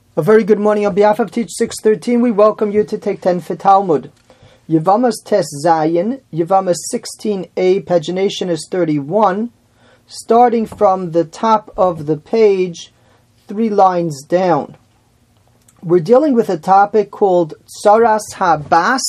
A very good morning on behalf of Teach 613. We welcome you to take 10 for Talmud. Yevamos Tes Zayin, Yevamos 16a, pagination is 31. Starting from the top of the page, 3 lines down. We're dealing with a topic called Tsaras Habas,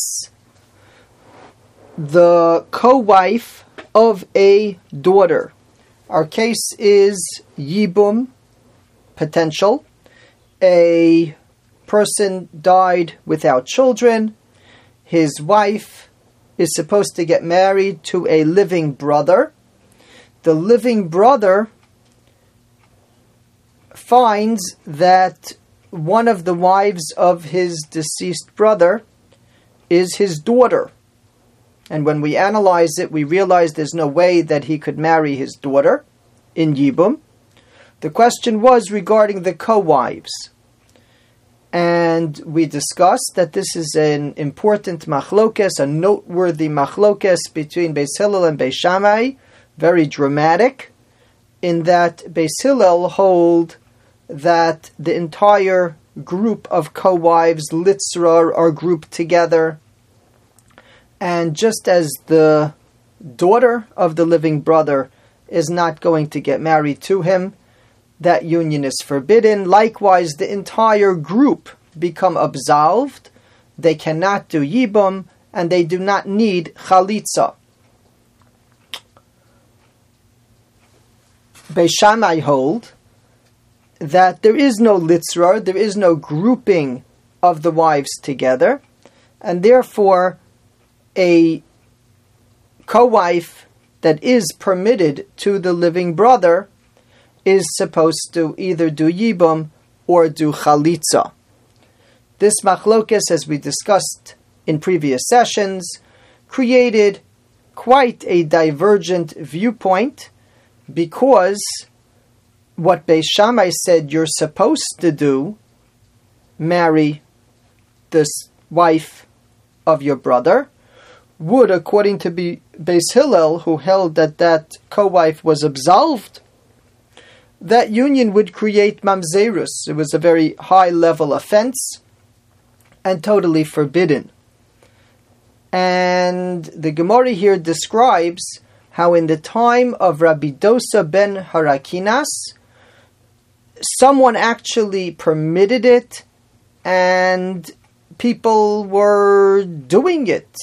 the co-wife of a daughter. Our case is Yibum, potential. A person died without children. His wife is supposed to get married to a living brother. The living brother finds that one of the wives of his deceased brother is his daughter. And when we analyze it, we realize there's no way that he could marry his daughter in Yibum. The question was regarding the co-wives. And we discussed that this is an important machlokes, a noteworthy machlokes between Beis Hillel and Beis Shammai, very dramatic, in that Beis Hillel hold that the entire group of co-wives, litzra, are grouped together. And just as the daughter of the living brother is not going to get married to him, that union is forbidden. Likewise, the entire group become absolved. They cannot do Yibum, and they do not need Chalitza. Beis Shammai hold that there is no litzra, there is no grouping of the wives together, and therefore a co-wife that is permitted to the living brother is supposed to either do Yibum or do Chalitza. This machlokes, as we discussed in previous sessions, created quite a divergent viewpoint, because what Beis Shammai said you're supposed to do, marry this wife of your brother, would, according to Beis Hillel, who held that that co-wife was absolved, that union would create mamzerus. It was a very high-level offense and totally forbidden. And the Gemara here describes how in the time of Rabbi Dosa ben Harakinas, someone actually permitted it and people were doing it.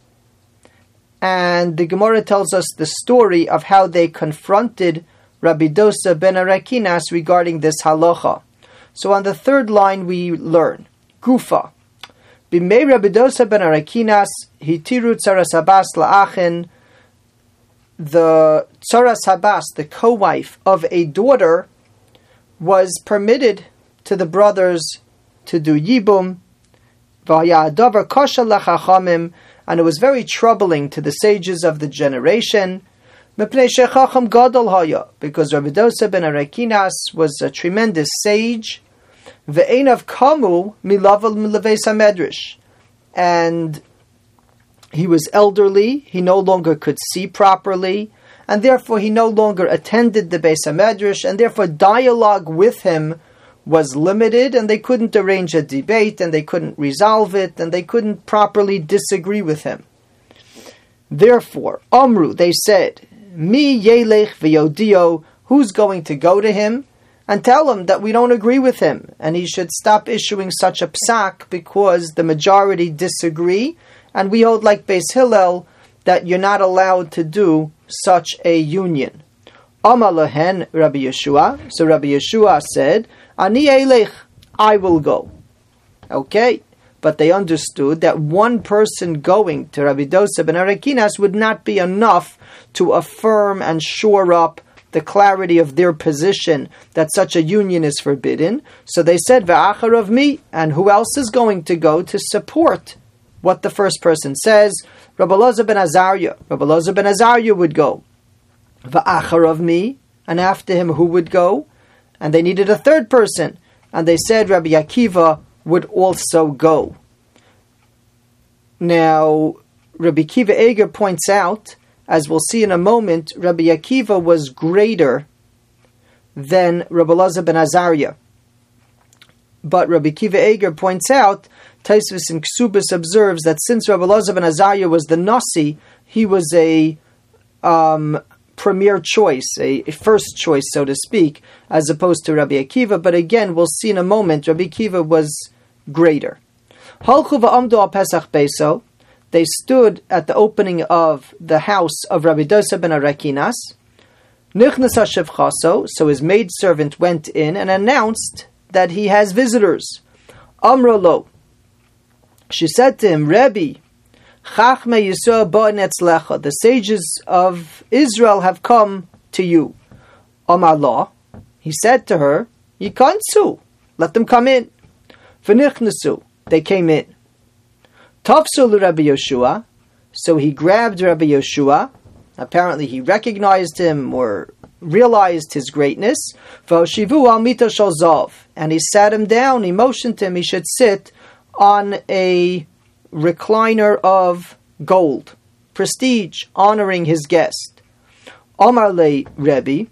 And the Gemara tells us the story of how they confronted Rabbi Dosa ben Harakinas regarding this halacha. So on the third line we learn, Gufa. Bimei Rabbi Dosa ben Harakinas, hitiru tsaras habas la'achin. The tsaras habas, the co-wife of a daughter, was permitted to the brothers to do Yibum. V'haya adavar kasha lachachamim, and it was very troubling to the sages of the generation. Because Rabbi Dosa ben Harakinas was a tremendous sage, ve'einav kamu milavel milaveis hamedrash, and he was elderly. He no longer could see properly, and therefore he no longer attended the Beis Hamedrash, and therefore dialogue with him was limited, and they couldn't arrange a debate, and they couldn't resolve it, and they couldn't properly disagree with him. Therefore, Amru, they said, Mi yelech v'yodio, who's going to go to him and tell him that we don't agree with him, and he should stop issuing such a psak because the majority disagree, and we hold like Beis Hillel that you're not allowed to do such a union. Amar lehen Rabbi Yeshua, so Rabbi Yeshua said, Ani elech, I will go. Okay, but they understood that one person going to Rabbi Dosa ben Harakinas would not be enough to affirm and shore up the clarity of their position that such a union is forbidden. So they said, V'achar of me, and who else is going to go to support what the first person says? Rabbi Elazar ben Azariah. Rabbi Elazar ben Azariah would go. V'achar of me, and after him who would go? And they needed a third person, and they said Rabbi Akiva would also go. Now, Rabbi Akiva Eger points out, as we'll see in a moment, Rabbi Akiva was greater than Rabbi Elazar ben Azariah. But Rabbi Akiva Eiger points out, Taisvis in Ksubis observes that since Rabbi Elazar ben Azariah was the Nasi, he was a premier choice, a first choice, so to speak, as opposed to Rabbi Akiva. But again, we'll see in a moment, Rabbi Akiva was greater. Halchu va'amdu al Pesach Beso. They stood at the opening of the house of Rabbi Dosa ben Arakinas. Nichnas hashevchaso, so his maidservant went in and announced that he has visitors. Amrolo, she said to him, Rebbe, Chachme Yisrael ba'netzlecha, the sages of Israel have come to you. Amar, he said to her, Yikansu, let them come in. V'nichnasu, they came in. Tafsu Rabbi Yoshua, so he grabbed Rabbi Yoshua. Apparently he recognized him or realized his greatness. V'oshivu al mita shel zav, and he sat him down. He motioned to him he should sit on a recliner of gold, prestige, honoring his guest. Omar le Rebbe.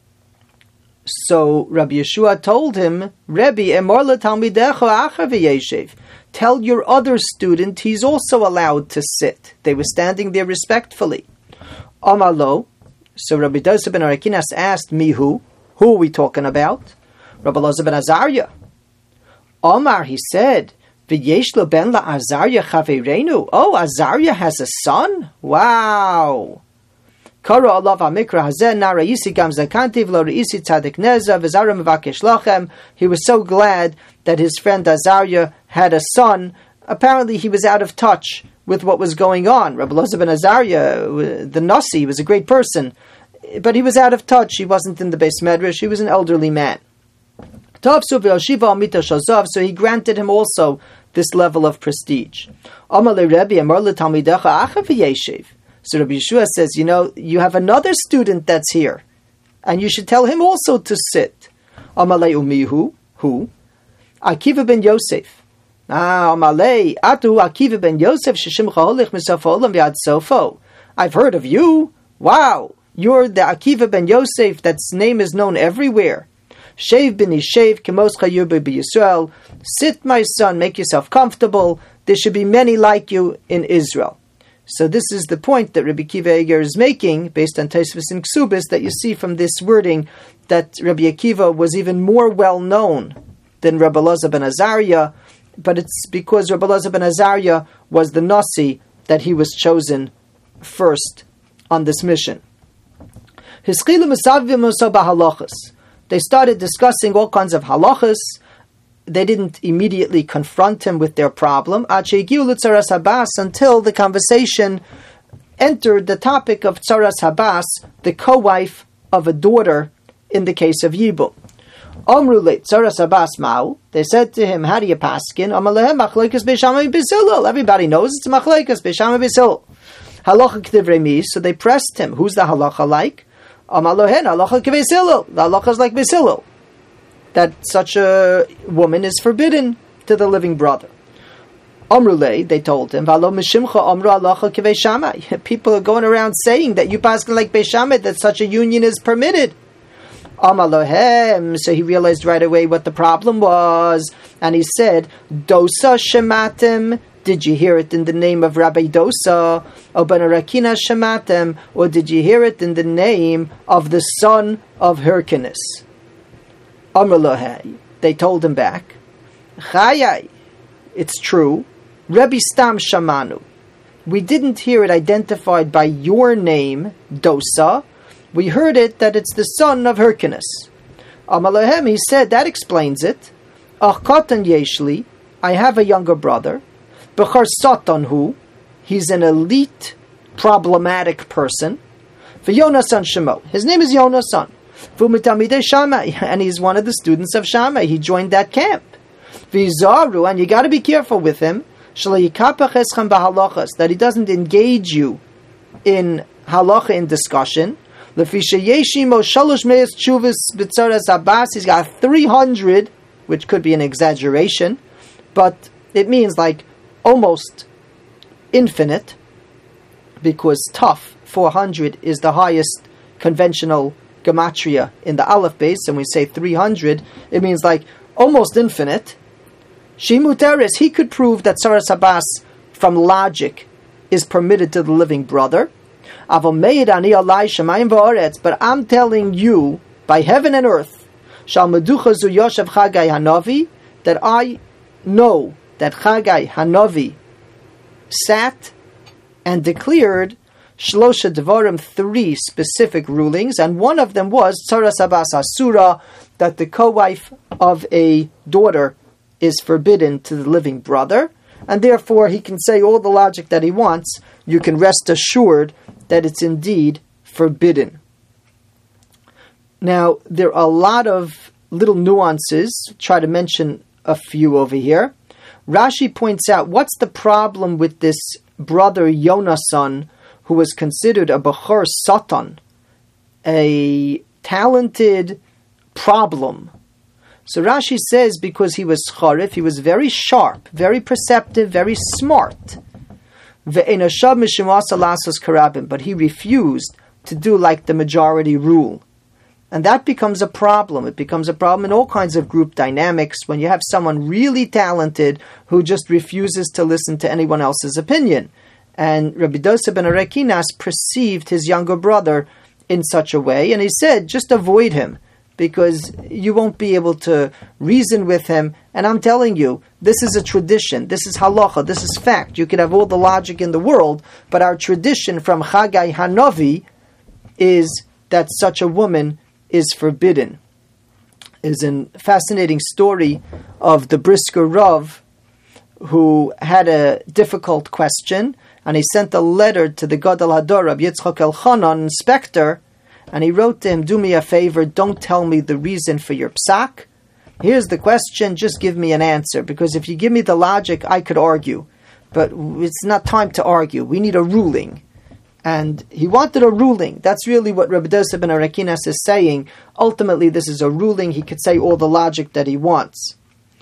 So Rabbi Yeshua told him, Rebbe, emor letalmidecha acher v'yeshev. Tell your other student he's also allowed to sit. They were standing there respectfully. Omar lo. So Rabbi Dosa ben Arakinas asked me who? Who are we talking about? Rabbi Elazar ben Azariah. Omar, he said, V'yeshlo ben la Azariah chaveirenu. Oh, Azariah has a son? Wow. Kara alav ha'mikra hazeh na reisi gam zakanti v'lo reisi tzadik neza v'zara mevakesh lachem. He was so glad that his friend Azariah had a son. Apparently he was out of touch with what was going on. Rabbi Elazar ben Azariah, the Nasi, was a great person, but he was out of touch. He wasn't in the Beis Medrash. He was an elderly man. So he granted him also this level of prestige. So Rabbi Yeshua says, you have another student that's here, and you should tell him also to sit. Who? Akiva ben Yosef. I've heard of you. Wow, you're the Akiva ben Yosef that's name is known everywhere. Shev bin Yishev kemos chayur b'Yisrael. Sit, my son, make yourself comfortable. There should be many like you in Israel. So this is the point that Rabbi Akiva Eiger is making, based on Tosfos and Ksubis, that you see from this wording that Rabbi Akiva was even more well known than Rabbi Elazar ben Azariah. But it's because Rabbi Elazar ben Azariah was the Nasi that he was chosen first on this mission. They started discussing all kinds of halachas. They didn't immediately confront him with their problem until the conversation entered the topic of Tzaras Habas, the co-wife of a daughter in the case of Yibum. They said to him, how do you paskin? Everybody knows it's machlekes beisham b'Hillel. Halacha k'divrei mi, so they pressed him. Who's the halacha like? Halacha k'beis Hillel. The halacha is like Beis Hillel, that such a woman is forbidden to the living brother. Amrulei, they told him, people are going around saying that you paskin like Beis Shammai, that such a union is permitted. So he realized right away what the problem was, and he said, Dosa shematem, did you hear it in the name of Rabbi Dosa? O ben Arakina shematem, or did you hear it in the name of the son of Hyrcanus? They told him back, Chayai, it's true, Rebbe Stam Shamanu. We didn't hear it identified by your name, Dosa. We heard it that it's the son of Hyrcanus. Amalehem, he said, that explains it. Achkatan Yeshli, I have a younger brother. Bechar Satanhu, he's an elite, problematic person. V'Yonasan Shemo, his name is Yonasan. V'Mitamidei Shammai, and he's one of the students of Shammai. He joined that camp. V'Zaru, and you got to be careful with him. That he doesn't engage you in halacha, in discussion. He's got 300, which could be an exaggeration, but it means like almost infinite, because tough 400 is the highest conventional gematria in the Aleph base, and we say 300, it means like almost infinite. Shimuteris, he could prove that Saras Abbas from logic is permitted to the living brother. But I'm telling you, by heaven and earth, that I know that Chagai Hanavi sat and declared Shlosha Devarim, 3 specific rulings, and one of them was Tzaras Abbas Asura, that the co-wife of a daughter is forbidden to the living brother, and therefore he can say all the logic that he wants. You can rest assured that it's indeed forbidden. Now, there are a lot of little nuances. Try to mention a few over here. Rashi points out, what's the problem with this brother Yonasan, who was considered a Bechor Satan, a talented problem? So Rashi says because he was Charif, he was very sharp, very perceptive, very smart. But he refused to do like the majority rule. And that becomes a problem. It becomes a problem in all kinds of group dynamics when you have someone really talented who just refuses to listen to anyone else's opinion. And Rabbi Dosa ben Arekinas perceived his younger brother in such a way, and he said, just avoid him, because you won't be able to reason with him. And I'm telling you, this is a tradition, this is halacha, this is fact. You can have all the logic in the world, but our tradition from Chagai Hanavi is that such a woman is forbidden. Is a fascinating story of the Brisker Rav, who had a difficult question, and he sent a letter to the Gadol Hador, Rabbi Yitzchak Elchanan, inspector, and he wrote to him, do me a favor, don't tell me the reason for your psak. Here's the question, just give me an answer, because if you give me the logic, I could argue. But it's not time to argue. We need a ruling. And he wanted a ruling. That's really what Rabbi Dosa ben Arekinas is saying. Ultimately, this is a ruling. He could say all the logic that he wants.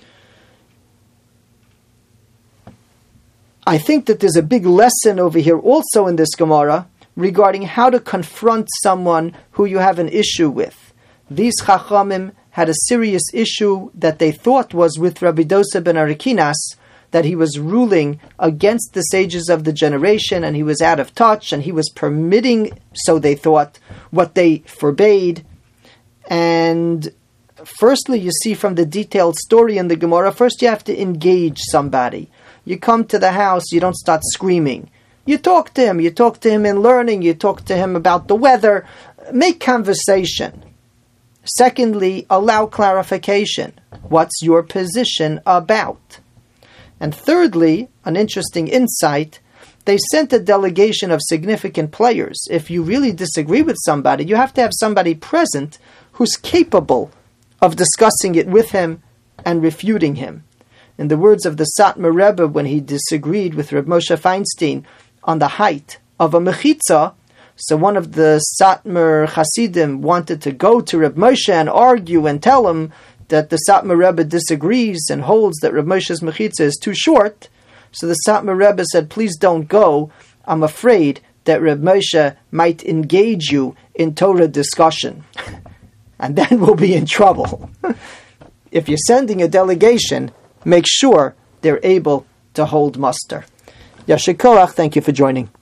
I think that there's a big lesson over here also in this Gemara regarding how to confront someone who you have an issue with. These Chachamim had a serious issue that they thought was with Rabbi Dosa ben Arekinas, that he was ruling against the sages of the generation, and he was out of touch, and he was permitting, so they thought, what they forbade. And firstly, you see from the detailed story in the Gemara, first you have to engage somebody. You come to the house, you don't start screaming. You talk to him in learning, you talk to him about the weather, make conversation. Secondly, allow clarification. What's your position about? And thirdly, an interesting insight, they sent a delegation of significant players. If you really disagree with somebody, you have to have somebody present who's capable of discussing it with him and refuting him. In the words of the Satmar Rebbe, when he disagreed with Reb Moshe Feinstein on the height of a mechitza, so one of the Satmar Hasidim wanted to go to Reb Moshe and argue and tell him that the Satmar Rebbe disagrees and holds that Reb Moshe's mechitza is too short. So the Satmar Rebbe said, please don't go. I'm afraid that Reb Moshe might engage you in Torah discussion. And then we'll be in trouble. If you're sending a delegation, make sure they're able to hold muster. Yashar Koach, thank you for joining.